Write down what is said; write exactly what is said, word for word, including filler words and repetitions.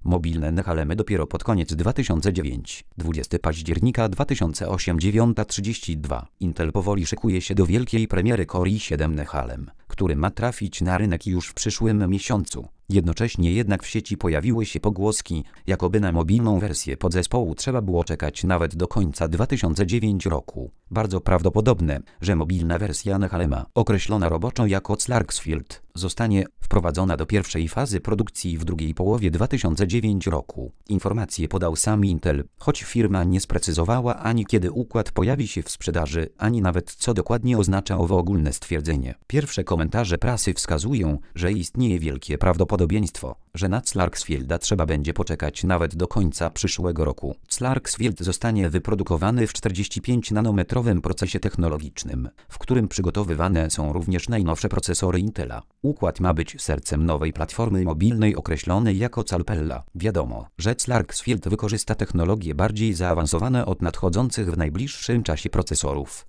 Mobilne Nehalemy dopiero pod koniec dwa tysiące dziewiątego. dwudziestego października dwa tysiące ósmego, dziewiąta trzydzieści dwa. Intel powoli szykuje się do wielkiej premiery Core i siedem Nehalem, który ma trafić na rynek już w przyszłym miesiącu. Jednocześnie jednak w sieci pojawiły się pogłoski, jakoby na mobilną wersję podzespołu trzeba było czekać nawet do końca dwa tysiące dziewiątego roku. Bardzo prawdopodobne, że mobilna wersja Nehalema, określona roboczo jako Clarksfield, zostanie wprowadzona do pierwszej fazy produkcji w drugiej połowie dwa tysiące dziewiątego roku. Informacje podał sam Intel, choć firma nie sprecyzowała ani kiedy układ pojawi się w sprzedaży, ani nawet co dokładnie oznacza owo ogólne stwierdzenie. Pierwsze komentarze prasy wskazują, że istnieje wielkie prawdopodobieństwo, że na Clarksfielda trzeba będzie poczekać nawet do końca przyszłego roku. Clarksfield zostanie wyprodukowany w czterdzieści pięć nanometrowym procesie technologicznym, w którym przygotowywane są również najnowsze procesory Intela. Układ ma być sercem nowej platformy mobilnej określonej jako Calpella. Wiadomo, że Clarksfield wykorzysta technologie bardziej zaawansowane od nadchodzących w najbliższym czasie procesorów.